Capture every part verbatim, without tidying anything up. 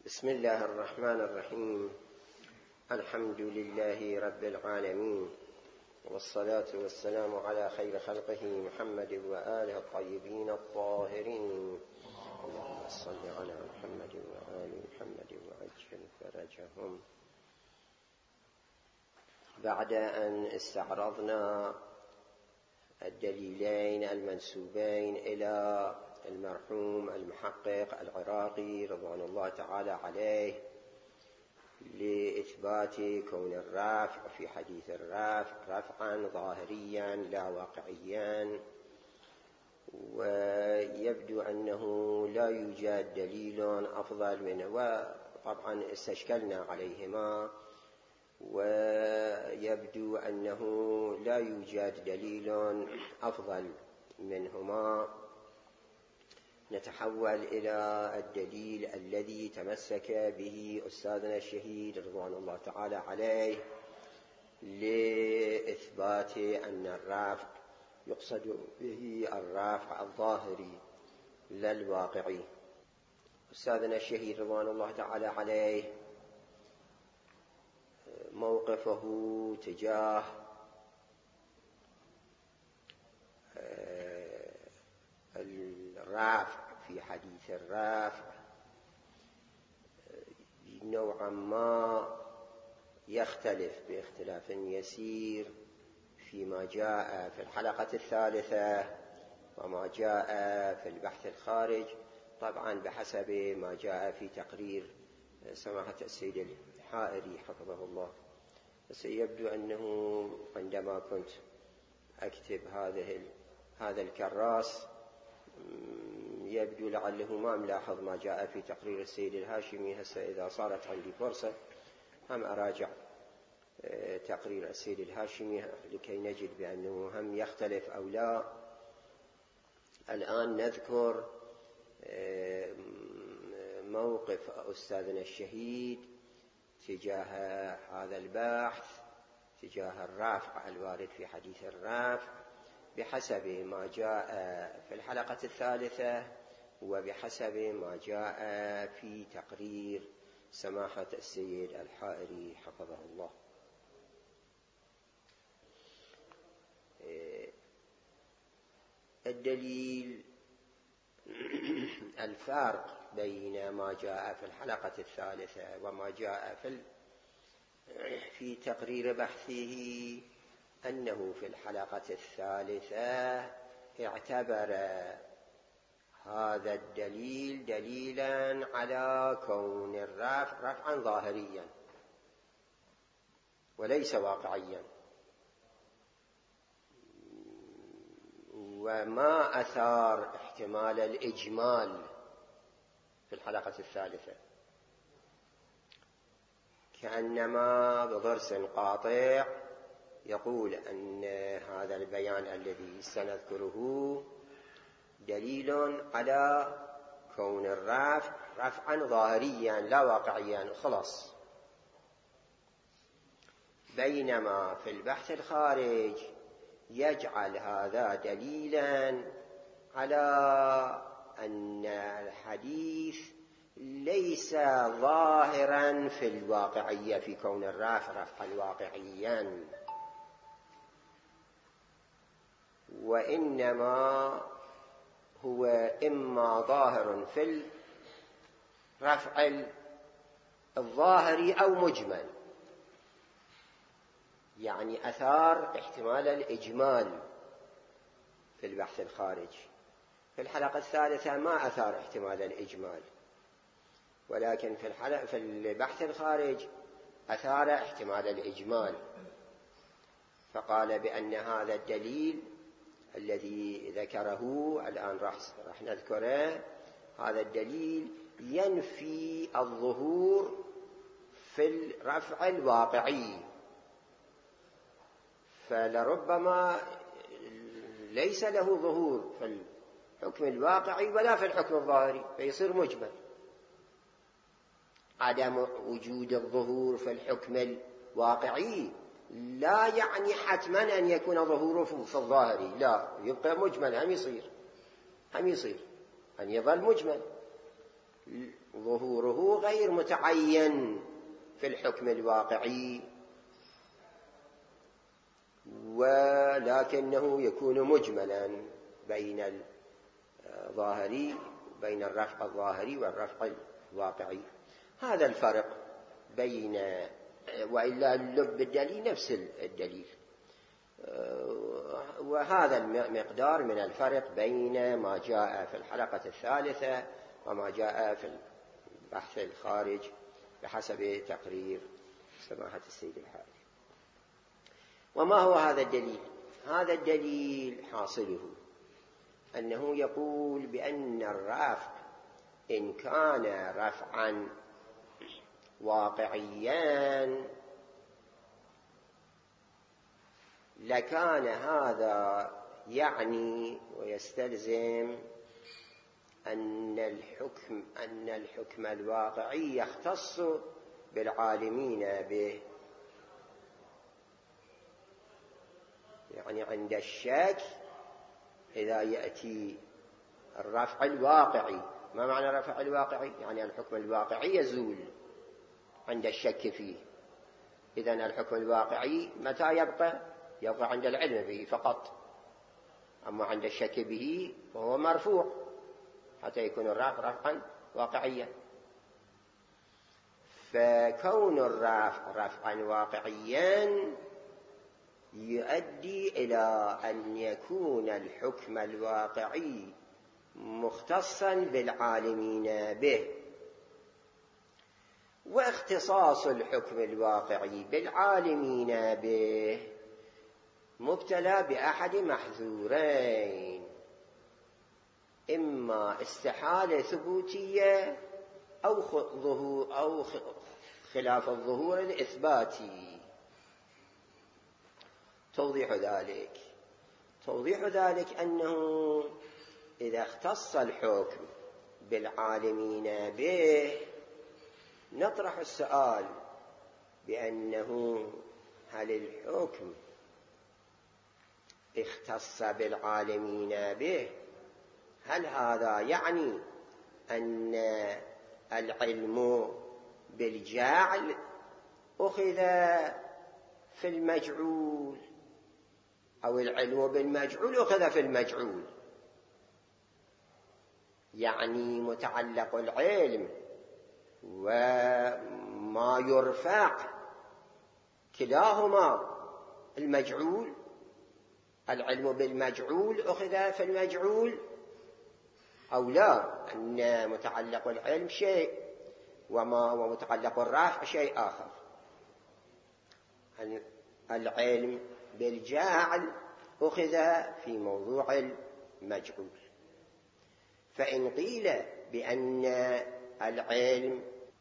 بسم الله الرحمن الرحيم. الحمد لله رب العالمين، والصلاة والسلام على خير خلقه محمد وآله الطيبين الطاهرين. اللهم صل على محمد وآل محمد وعجل فرجهم. بعد أن استعرضنا الدليلين المنسوبين إلى المرحوم المحقق العراقي رضوان الله تعالى عليه لإثبات كون الرفع في حديث الرفع رفعا ظاهريا لا واقعيا، ويبدو أنه لا يوجد دليل أفضل منه، وطبعا استشكلنا عليهما، ويبدو أنه لا يوجد دليل أفضل منهما. نتحول إلى الدليل الذي تمسك به أستاذنا الشهيد رضوان الله تعالى عليه لإثبات أن الرفع يقصد به الرفع الظاهري لا الواقعي. أستاذنا الشهيد رضوان الله تعالى عليه موقفه تجاه الرافع في حديث الرافع نوعا ما يختلف باختلاف يسير فيما جاء في الحلقة الثالثة وما جاء في البحث الخارج، طبعا بحسب ما جاء في تقرير سماحة السيد الحائري حفظه الله. بس يبدو أنه عندما كنت أكتب هذه هذا الكراس يبدو لعله ما ملاحظ ما جاء في تقرير السيد الهاشمي. هسه إذا صارت عندي فرصة هم أراجع تقرير السيد الهاشمي لكي نجد بأنه هم يختلف أو لا. الآن نذكر موقف أستاذنا الشهيد تجاه هذا البحث، تجاه الرافع الوارد في حديث الرافع بحسب ما جاء في الحلقة الثالثة وبحسب ما جاء في تقرير سماحة السيد الحائري حفظه الله. الدليل الفرق بين ما جاء في الحلقة الثالثة وما جاء في في تقرير بحثه أنه في الحلقة الثالثة اعتبر هذا الدليل دليلا على كون الرفع رفعا ظاهريا وليس واقعيا، وما أثار احتمال الإجمال في الحلقة الثالثة، كأنما بضرس قاطع يقول أن هذا البيان الذي سنذكره دليل على كون الرفع رفعا ظاهريا لا واقعيا خلاص. بينما في البحث الخارج يجعل هذا دليلا على أن الحديث ليس ظاهرا في الواقعية في كون الرفع رفعا واقعيا، وإنما هو إما ظاهر في الرفع الظاهري أو مجمل، يعني أثار احتمال الإجمال في البحث الخارج. في الحلقة الثالثة ما أثار احتمال الإجمال، ولكن في الحلقة في البحث الخارج أثار احتمال الإجمال، فقال بأن هذا الدليل الذي ذكره الآن راح نذكره، هذا الدليل ينفي الظهور في الرفع الواقعي، فلربما ليس له ظهور في الحكم الواقعي ولا في الحكم الظاهري، فيصير مجمل. عدم وجود الظهور في الحكم الواقعي لا يعني حتما أن يكون ظهوره في الظاهري، لا، يبقى مجمل، هم يصير هم يصير أن يظل مجمل. ظهوره غير متعين في الحكم الواقعي، ولكنه يكون مجملا بين الظاهري بين الرفع الظاهري والرفع الواقعي. هذا الفرق بين، وإلا اللب الدليل نفس الدليل. وهذا المقدار من الفرق بين ما جاء في الحلقة الثالثة وما جاء في البحث الخارج بحسب تقرير سماحة السيد الحارث. وما هو هذا الدليل؟ هذا الدليل حاصله أنه يقول بأن الرفع إن كان رفعا واقعيا لكان هذا يعني ويستلزم أن الحكم أن الحكم الواقعي يختص بالعالمين به. يعني عند الشك إذا يأتي الرفع الواقعي، ما معنى الرفع الواقعي؟ يعني الحكم الواقعي يزول عند الشك فيه. إذن الحكم الواقعي متى يبقى؟ يبقى عند العلم به فقط، أما عند الشك به فهو مرفوع حتى يكون الرفع رفعا واقعيا. فكون الرفع رفعا واقعيا يؤدي إلى أن يكون الحكم الواقعي مختصا بالعالمين به. واختصاص الحكم الواقعي بالعالمين به مبتلى بأحد محذورين: إما استحالة ثبوتية أو ظهور أو خلاف الظهور الإثباتي. توضيح ذلك توضيح ذلك أنه إذا اختص الحكم بالعالمين به نطرح السؤال بأنه هل الحكم اختص بالعالمين به، هل هذا يعني أن العلم بالجعل أخذ في المجعول، أو العلم بالمجعول أخذ في المجعول؟ يعني متعلق العلم وما يرفع كلاهما المجعول، العلم بالمجعول أخذ في المجعول، أو لا، أن متعلق العلم شيء وما ومتعلق الرفع شيء آخر. العلم بالجعل أخذ في موضوع المجعول. فإن قيل بأن العلم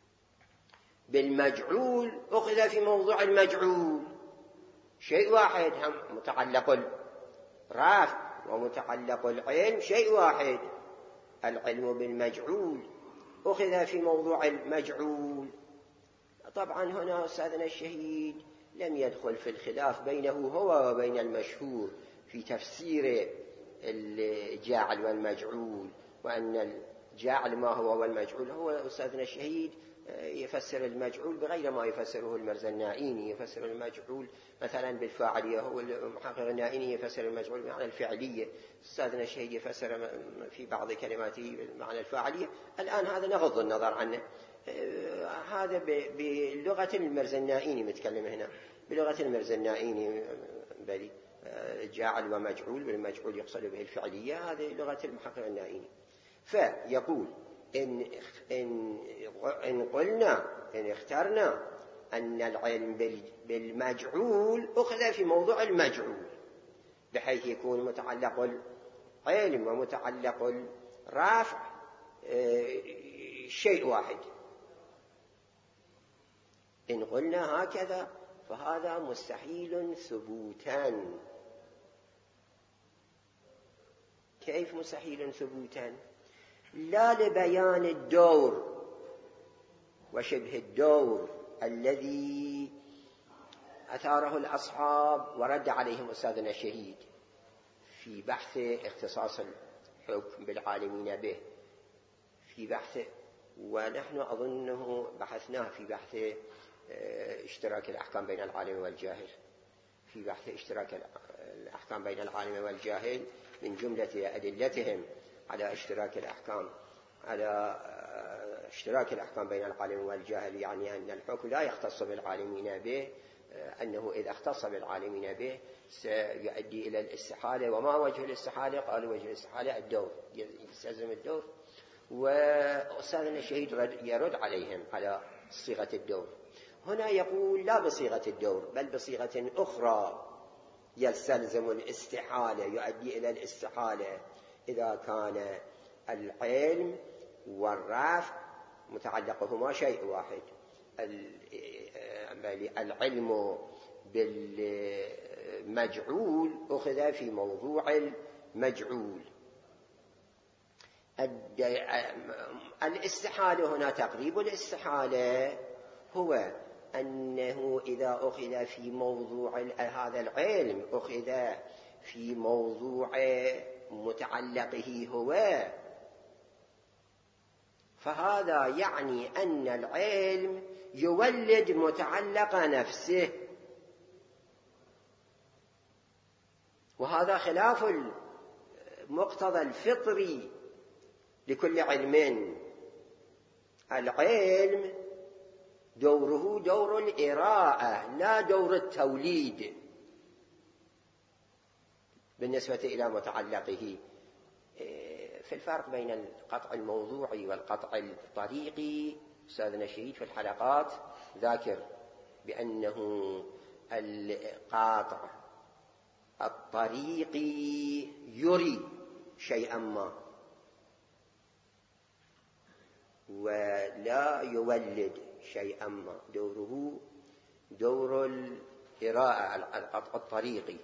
بالمجعول أخذ في موضوع المجعول شيء واحد، هم متعلق الرفع ومتعلق العلم شيء واحد، العلم بالمجعول أخذ في موضوع المجعول. طبعا هنا أستاذنا الشهيد لم يدخل في الخلاف بينه هو وبين المشهور في تفسير الجاعل والمجعول، وأن الجاعل ما هو والمجعول. هو أستاذنا الشهيد يفسر المجعول بغير ما يفسره المرزنائيني، يفسر المجعول مثلا بالفاعلية، هو المحقق النائيني يفسر المجعول بمعنى الفعلية، أستاذنا الشهيد يفسر في بعض كلماته بمعنى الفاعلية. الآن هذا نغض النظر عنه، هذا بلغة المرزنائيني متكلم هنا، بلغة المرزنائيني بلي جاعل ومجعول، والمجعول يقصد به الفعلية، هذه لغة المحقق النائيني. فيقول إن, إن, إن قلنا إن اخترنا أن العلم بالمجعول أخذ في موضوع المجعول، بحيث يكون متعلق العلم ومتعلق الرفع شيء واحد. إن قلنا هكذا فهذا مستحيل ثبوتا. كيف مستحيل ثبوتا؟ لا لبيان الدور وشبه الدور الذي أثاره الأصحاب ورد عليهم أستاذنا الشهيد في بحث اختصاص الحكم بالعالمين به، في بحث ونحن أظنه بحثناه في بحث اشتراك الأحكام بين العالم والجاهل. في بحث اشتراك الأحكام بين العالم والجاهل من جملة أدلتهم على اشتراك الأحكام على اشتراك الأحكام بين العالم والجاهل، يعني أن الحكم لا يختص بالعالمين به، أنه إذا اختص بالعالمين به سيؤدي إلى الاستحالة. وما وجه الاستحالة؟ قالوا وجه الاستحالة الدور، يستلزم الدور. وأستاذنا الشهيد يرد عليهم على صيغة الدور. هنا يقول لا بصيغة الدور بل بصيغة أخرى، يستلزم الاستحالة، يؤدي إلى الاستحالة إذا كان العلم والرفع متعلقهما شيء واحد. العلم بالمجعول أخذ في موضوع المجعول. الاستحالة هنا تقريب الاستحالة هو أنه إذا أخذ في موضوع هذا العلم أخذ في موضوع متعلقه هو، فهذا يعني أن العلم يولد متعلق نفسه، وهذا خلاف المقتضى الفطري لكل علم. العلم دوره دور الإراءة لا دور التوليد بالنسبة إلى متعلقه. في الفرق بين القطع الموضوعي والقطع الطريقي أستاذنا الشهيد في الحلقات ذاكر بأنه القاطع الطريقي يري شيئا ما ولا يولد شيئا ما، دوره دور الإراءة القطع الطريقي.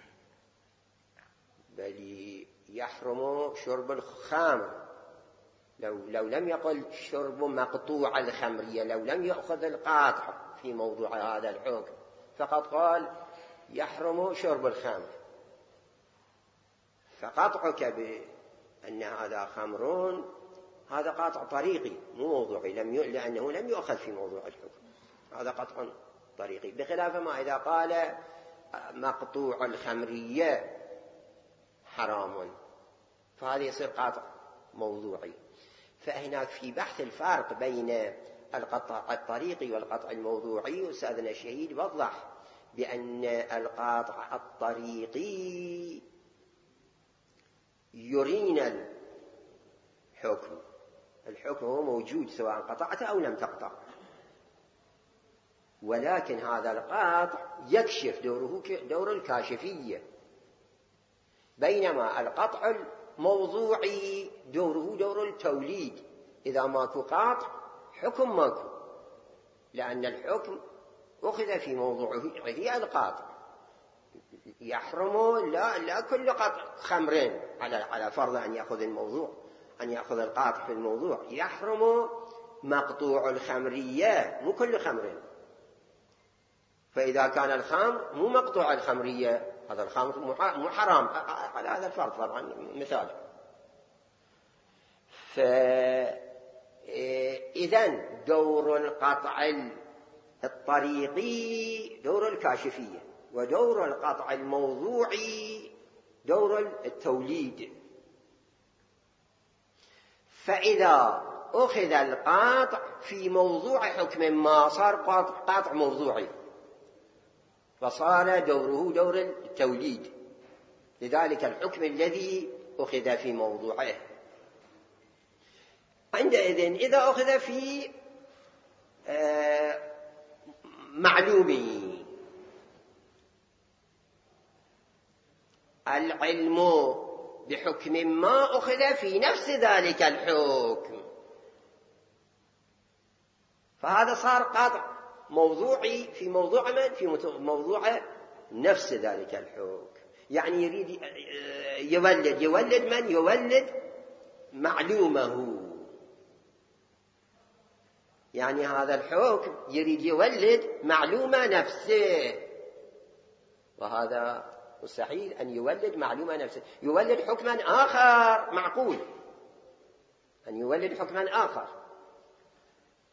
بل يحرم شرب الخمر لو, لو لم يقل شرب مقطوع الخمرية، لو لم يأخذ القاطع في موضوع هذا الحكم فقد قال يحرم شرب الخمر، فقطعك بأن هذا خمر هذا قاطع طريقي مو موضوعي، لم ي... لأنه لم يؤخذ في موضوع الحكم، هذا قطع طريقي. بخلاف ما إذا قال مقطوع الخمرية حرام فهذا يصير قاطع موضوعي. فهناك في بحث الفرق بين القطع الطريقي والقطع الموضوعي أستاذنا الشهيد وضح بأن القاطع الطريقي يرينا الحكم، الحكم هو موجود سواء قطعت أو لم تقطع، ولكن هذا القاطع يكشف دوره دور الكاشفية، بينما القطع الموضوعي دوره دور التوليد. إذا ماكو قاطع حكم ماكو، لأن الحكم أخذ في موضوعه هي القاطع. يحرم لا, لا كل قطع خمرين على على فرض أن يأخذ الموضوع أن يأخذ القاطع في الموضوع، يحرم مقطوع الخمرية مو كل خمرين. فإذا كان الخمر مو مقطوع الخمرية هذا الخمر مو حرام على هذا الفرض طبعا مثال. فإذن دور القطع الطريقي دور الكاشفية، ودور القطع الموضوعي دور التوليد. فإذا أخذ القاطع في موضوع حكم ما صار قاطع موضوعي، فصار دوره دور التوليد، لذلك الحكم الذي أخذ في موضوعه. عندئذ إذا أخذ في معلومه، العلم بحكم ما أخذ في نفس ذلك الحكم، فهذا صار قاطع موضوعي في موضوع من؟ في موضوع نفس ذلك الحكم. يعني يريد يولد يولد من؟ يولد معلومه، يعني هذا الحكم يريد يولد معلومة نفسه، وهذا مستحيل أن يولد معلومة نفسه، يولد حكما آخر معقول، أن يولد حكما آخر.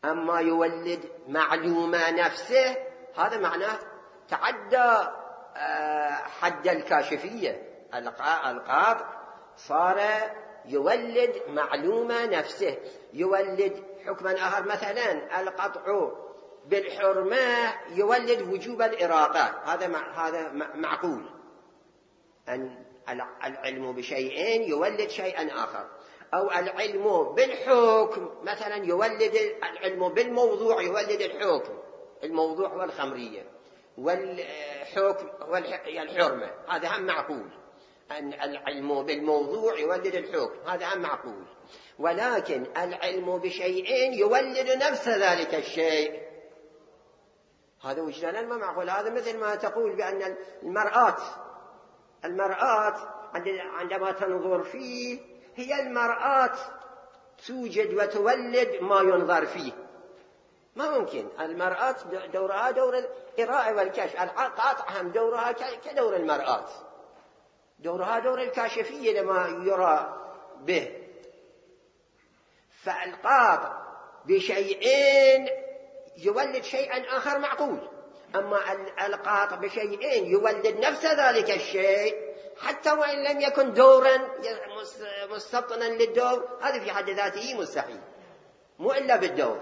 أما يولد معلومة نفسه هذا معناه تعدى حد الكاشفية. القاطع صار يولد معلومة نفسه، يولد حكما آخر. مثلا القطع بالحرمة يولد وجوب الإراقة، هذا هذا معقول. أن العلم بشيئين يولد شيئا آخر، أو العلم بالحكم مثلا يولد العلم بالموضوع يولد الحكم. الموضوع هو الخمرية والحكم والحرمة، هذا هم معقول. أن العلم بالموضوع يولد الحكم، هذا هم معقول. ولكن العلم بشيئين يولد نفس ذلك الشيء، هذا وجدانا ما معقول. هذا مثل ما تقول بأن المرآة المرآة عندما تنظر فيه هي المرآة توجد وتولد ما ينظر فيه. ما ممكن. المرآة دورها دور القراءة والكشف، القاطع هم دورها كدور المرآة، دورها دور الكاشفية لما يرى به. فالقاطع بشيئين يولد شيئا آخر معقول، أما القاطع بشيئين يولد نفس ذلك الشيء حتى وإن لم يكن دورا مستبطنا للدور، هذا في حد ذاته مستحيل. مو إلا بالدور،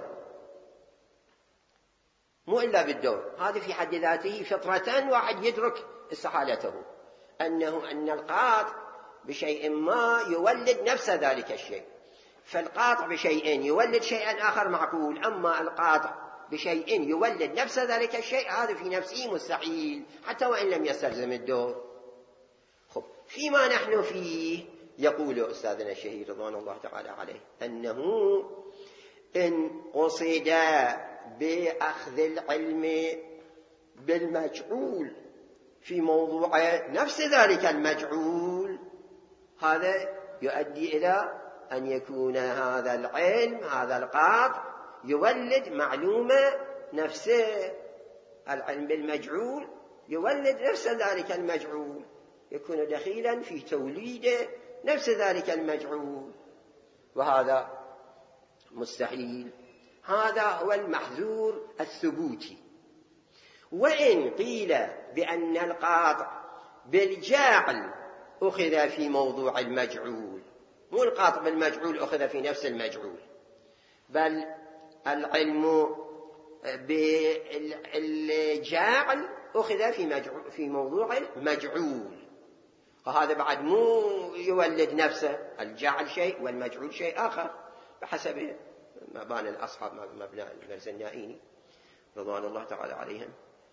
مو إلا بالدور، هذا في حد ذاته فطرة واحد يدرك استحالته، أنه أن القاطع بشيء ما يولد نفس ذلك الشيء. فالقاطع بشيئين يولد شيئا آخر معقول، أما القاطع بشيء يولد نفس ذلك الشيء هذا في نفسه مستحيل حتى وإن لم يستلزم الدور. خب، فيما نحن فيه يقول أستاذنا الشهير رضوان الله تعالى عليه أنه إن قصد بأخذ العلم بالمجعول في موضوع نفس ذلك المجعول، هذا يؤدي إلى أن يكون هذا العلم هذا القاطع يولد معلومة نفسه. العلم بالمجعول يولد نفس ذلك المجعول، يكون دخيلا في توليد نفس ذلك المجعول، وهذا مستحيل. هذا هو المحذور الثبوتي. وإن قيل بأن القاطع بالجاعل أخذ في موضوع المجعول، مو القاطع بالمجعول أخذ في نفس المجعول، بل العلم بالجاعل أخذ في, في موضوع المجعول، وهذا بعد مو يولد نفسه. الجاعل شيء والمجعول شيء آخر بحسب مباني الأصحاب، مبنى المرزنائيني رضوان الله تعالى عليهم.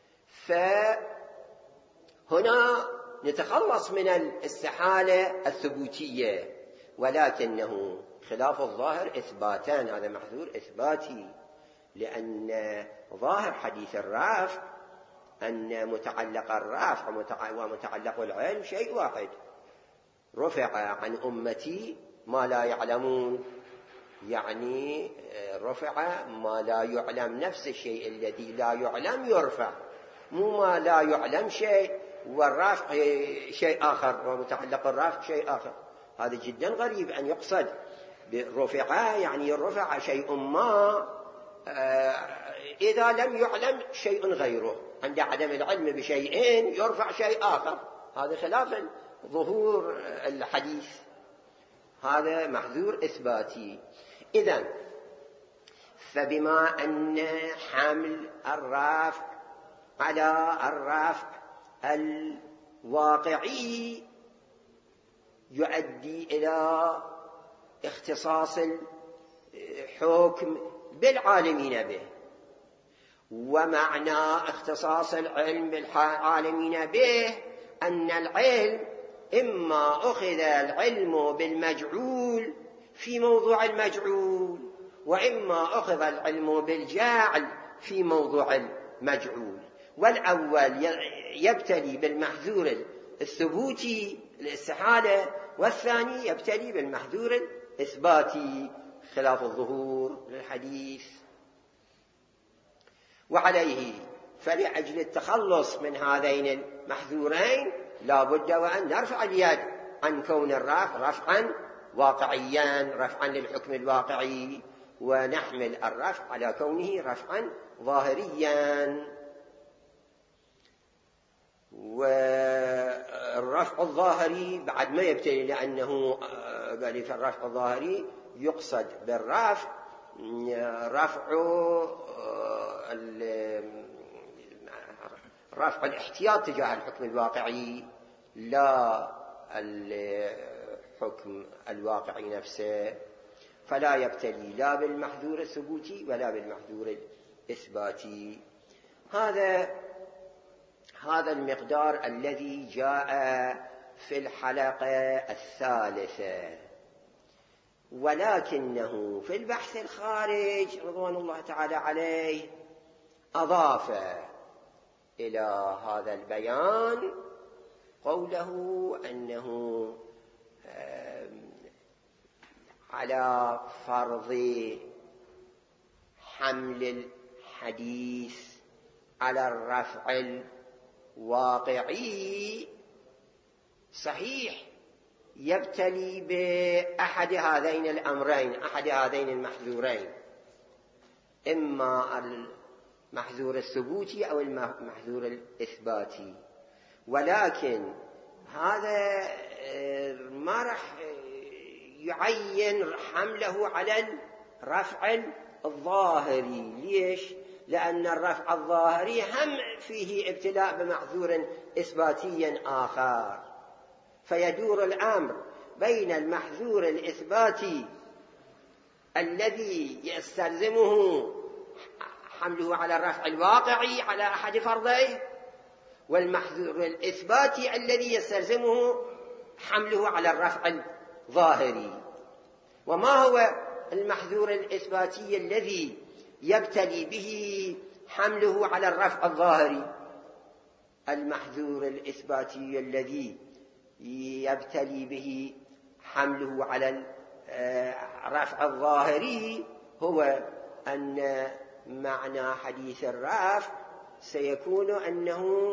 فهنا نتخلص من الاستحالة الثبوتية، ولكنه خلاف الظاهر إثباتان، هذا محذور إثباتي، لأن ظاهر حديث الرافع أن متعلق الرافع ومتعلق العلم شيء واحد. رفع عن أمتي ما لا يعلمون، يعني رفع ما لا يعلم، نفس الشيء الذي لا يعلم يرفع، مو ما لا يعلم شيء والرافع شيء آخر ومتعلق الرافع شيء آخر. هذا جدا غريب أن يقصد برفع يعني رفع شيء ما إذا لم يعلم شيء غيره. عند عدم العلم بشيئين يرفع شيء آخر، هذا خلاف ظهور الحديث، هذا محذور إثباتي. إذن فبما أن حمل الرافع على الرافع الواقعي يؤدي إلى اختصاص الحكم بالعالمين به، ومعنى اختصاص العلم بالعالمين به أن العلم إما أخذ العلم بالمجعول في موضوع المجعول، وإما أخذ العلم بالجاعل في موضوع المجعول. والأول يبتلي بالمحذور الثبوتي الاستحالة، والثاني يبتلي بالمحذور الإثباتي خلاف الظهور للحديث. وعليه فلأجل التخلص من هذين المحذورين لا بد وأن نرفع اليد عن كون الرفع رفعا واقعيا، رفعا للحكم الواقعي، ونحمل الرفع على كونه رفعا ظاهريا. والرفع الظاهري بعد ما يبتلي، لأنه قال في الرفع الظاهري يقصد بالرفع رفع رفع الاحتياط تجاه الحكم الواقعي، لا الحكم الواقعي نفسه، فلا يبتلي لا بالمحذور الثبوتي ولا بالمحذور الإثباتي. هذا هذا المقدار الذي جاء في الحلقة الثالثة. ولكنه في البحث الخارج رضوان الله تعالى عليه أضاف إلى هذا البيان قوله أنه على فرض حمل الحديث على الرفع الواقعي صحيح يبتلي بأحد هذين الأمرين، أحد هذين المحذورين، إما المحذور الثبوتي أو المحذور الإثباتي. ولكن هذا ما راح يعين حمله على الرفع الظاهري. ليش؟ لأن الرفع الظاهري هم فيه ابتلاء بمحذور إثباتي آخر، فيدور الأمر بين المحذور الإثباتي الذي يستلزمه حمله على الرفع الواقعي على أحد فرضيه، والمحذور الإثباتي الذي يستلزمه حمله على الرفع الظاهري. وما هو المحذور الإثباتي الذي يبتلي به حمله على الرفع الظاهري؟ المحذور الإثباتي الذي يبتلي به حمله على الرفع الظاهري هو أن معنى حديث الرفع سيكون أنه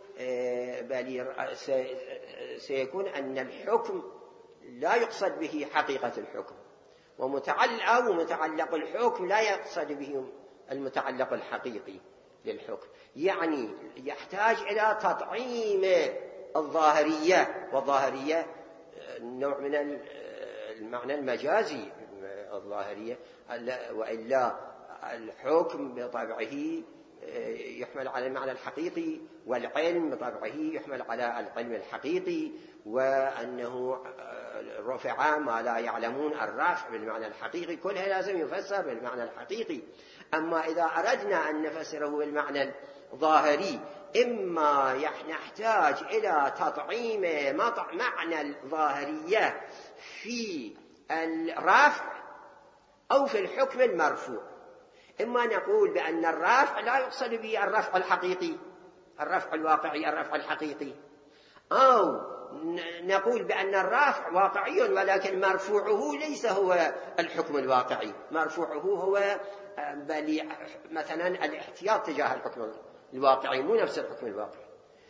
سيكون أن الحكم لا يقصد به حقيقة الحكم، ومتعلق ومتعلق الحكم لا يقصد به المتعلق الحقيقي للحكم. يعني يحتاج إلى تطعيم الظاهرية، والظاهرية نوع من المعنى المجازي الظاهرية، وإلا الحكم بطبعه يحمل على المعنى الحقيقي، والعلم بطبعه يحمل على العلم الحقيقي، وأنه رفع ما لا يعلمون الرفع بالمعنى الحقيقي، كلها لازم يفسر بالمعنى الحقيقي. أما إذا أردنا أن نفسره بالمعنى الظاهري إما نحتاج إلى تطعيم معنى الظاهرية في الرفع أو في الحكم المرفوع. إما نقول بأن الرفع لا يقصد به الرفع الحقيقي، الرفع الواقعي، الرفع الحقيقي، أو نقول بأن الرفع واقعي ولكن مرفوعه ليس هو الحكم الواقعي، مرفوعه هو بل مثلا الاحتياط تجاه الحكم الواقعي، مو نفس الحكم الواقعي.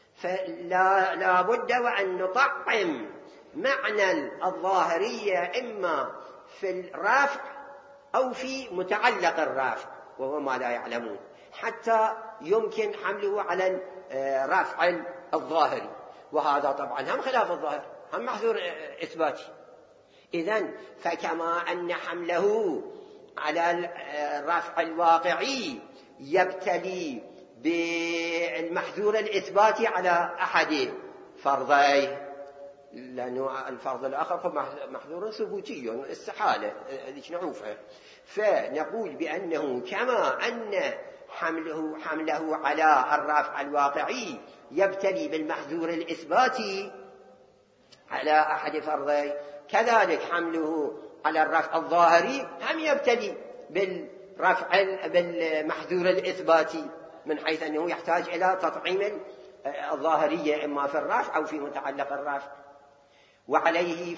فلا لا بد وأن نطعم معنى الظاهرية إما في الرفع أو في متعلق الرفع وهو ما لا يعلمون، حتى يمكن حمله على الرفع الظاهري. وهذا طبعا هم خلاف الظاهر، هم محذور إثباتي. إذن فكما أن حمله على الرفع الواقعي يبتلي بالمحذور الإثباتي على أحد فرضيه، لأنه الفرض الآخر هو محذور ثبوتي استحالة ذيك نعوفه. فنقول بأنه كما أن حمله, حمله على الرفع الواقعي يبتلي بالمحذور الإثباتي على أحد فرضيه، كذلك حمله على الرفع الظاهري هم يبتلي بالرفع بالمحذور الإثباتي، من حيث أنه يحتاج إلى تطعيم الظاهرية إما في الرفع أو في متعلق الرفع، وعليه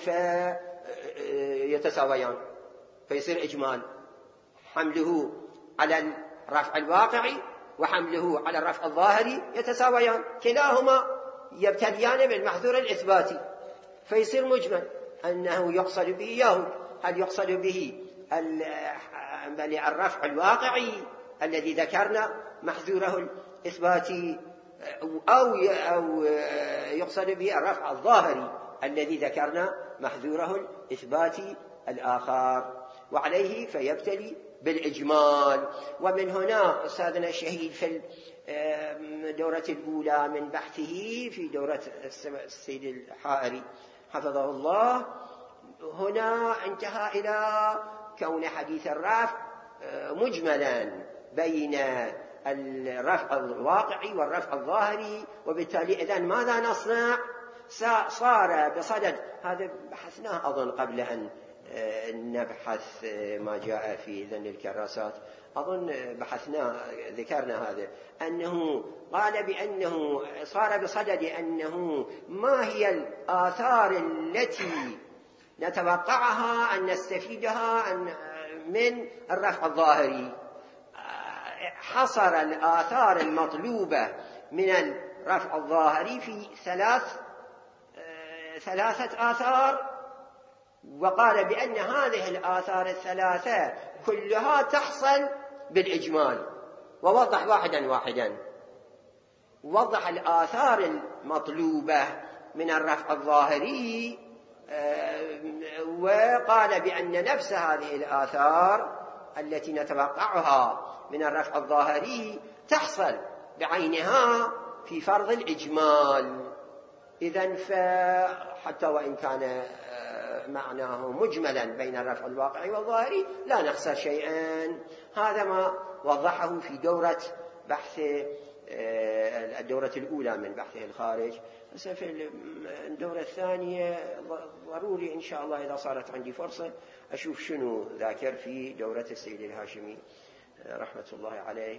فيتساويان، فيصير إجمال حمله على الرفع الواقعي وحمله على الرفع الظاهري يتساويان، كلاهما يبتليان بالمحذور الإثباتي، فيصير مجمل أنه يقصد به يهود. هل يقصد به بل الرفع الواقعي الذي ذكرنا محذوره الإثباتي، أو أو يقصد به الرفع الظاهري الذي ذكرنا محذوره الإثباتي الآخر، وعليه فيبتلي بالإجمال. ومن هنا أستاذنا الشهيد في الدورة الأولى من بحثه في دورة السيد الحائري حفظه الله، هنا انتهى إلى كون حديث الرفع مجملا بين الرفع الواقعي والرفع الظاهري، وبالتالي إذن ماذا نصنع؟ صار بصدد، هذا بحثناه أظن قبل أن نبحث ما جاء في ذن الكراسات، أظن بحثنا ذكرنا هذا، أنه قال بأنه صار بصدد أنه ما هي الآثار التي نتوقعها أن نستفيدها من الرفع الظاهري. حصر الآثار المطلوبة من الرفع الظاهري في ثلاث ثلاثة آثار، وقال بأن هذه الآثار الثلاثة كلها تحصل بالإجمال، ووضح واحدا واحدا، وضح الآثار المطلوبة من الرفع الظاهري، وقال بأن نفس هذه الآثار التي نتوقعها من الرفع الظاهري تحصل بعينها في فرض الإجمال. إذن فحتى وإن كان معناه مجملا بين الرفع الواقعي والظاهري لا نخسر شيئا. هذا ما وضحه في دورة بحث الدورة الأولى من بحثه الخارج. بس في الدورة الثانية ضروري إن شاء الله إذا صارت عندي فرصة أشوف شنو ذاكر في دورة السيد الهاشمي رحمة الله عليه.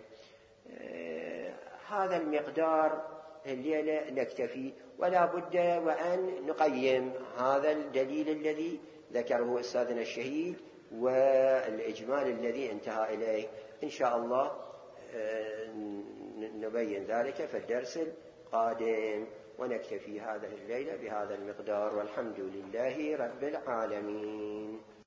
هذا المقدار الليلة نكتفي، ولا بد وأن نقيم هذا الدليل الذي ذكره أستاذنا الشهيد والإجمال الذي انتهى إليه. إن شاء الله نبين ذلك في الدرس القادم، ونكتفي هذه الليلة بهذا المقدار، والحمد لله رب العالمين.